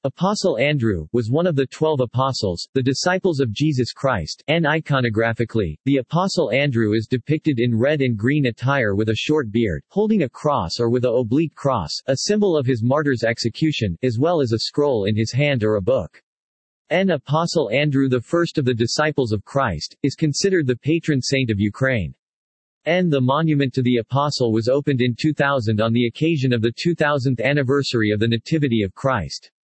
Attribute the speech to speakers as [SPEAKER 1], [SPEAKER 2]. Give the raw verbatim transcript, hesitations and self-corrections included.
[SPEAKER 1] Apostle Andrew was one of the twelve apostles, the disciples of Jesus Christ, and iconographically, the Apostle Andrew is depicted in red and green attire with a short beard, holding a cross or with a oblique cross, a symbol of his martyr's execution, as well as a scroll in his hand or a book. N. Apostle Andrew, the first of the disciples of Christ, is considered the patron saint of Ukraine. N. The monument to the Apostle was opened in two thousand on the occasion of the two thousandth anniversary of the Nativity of Christ.